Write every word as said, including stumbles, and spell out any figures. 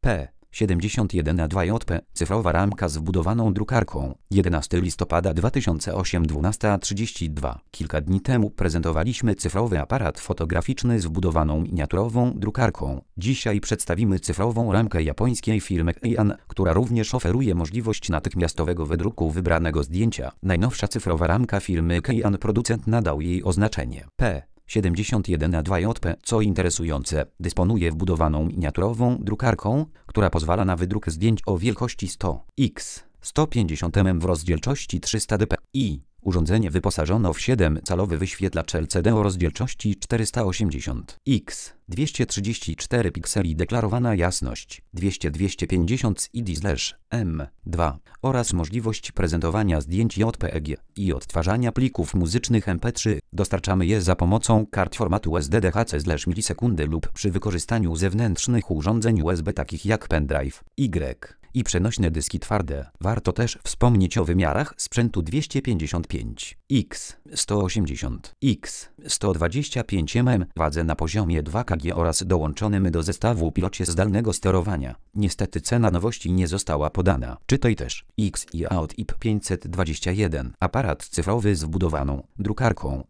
P siedemdziesiąt jeden A dwa J P cyfrowa ramka z wbudowaną drukarką. jedenastego listopada dwa tysiące ósmego, dwunasta trzydzieści dwa. Kilka dni temu prezentowaliśmy cyfrowy aparat fotograficzny z wbudowaną miniaturową drukarką. Dzisiaj przedstawimy cyfrową ramkę japońskiej firmy Keian, która również oferuje możliwość natychmiastowego wydruku wybranego zdjęcia. Najnowsza cyfrowa ramka firmy Keian, producent nadał jej oznaczenie P siedemdziesiąt jeden A dwa J P. Co interesujące, dysponuje wbudowaną miniaturową drukarką, która pozwala na wydruk zdjęć o wielkości sto na sto pięćdziesiąt milimetrów w rozdzielczości trzysta dpi. Urządzenie wyposażono w siedemcalowy wyświetlacz L C D o rozdzielczości czterysta osiemdziesiąt na dwieście trzydzieści cztery pikseli, deklarowana jasność dwieście na dwieście pięćdziesiąt I D M dwa oraz możliwość prezentowania zdjęć J P G i odtwarzania plików muzycznych M P trzy. Dostarczamy je za pomocą kart formatu S D D H C milisekundy lub przy wykorzystaniu zewnętrznych urządzeń U S B takich jak pendrive, Y i przenośne dyski twarde. Warto też wspomnieć o wymiarach sprzętu dwieście pięćdziesiąt pięć na sto osiemdziesiąt na sto dwadzieścia pięć milimetrów, wadze na poziomie dwa kilogramy oraz dołączonym do zestawu pilocie zdalnego sterowania. Niestety cena nowości nie została podana. Czytaj też X I A O T I P pięćset dwadzieścia jeden. Aparat cyfrowy z wbudowaną drukarką.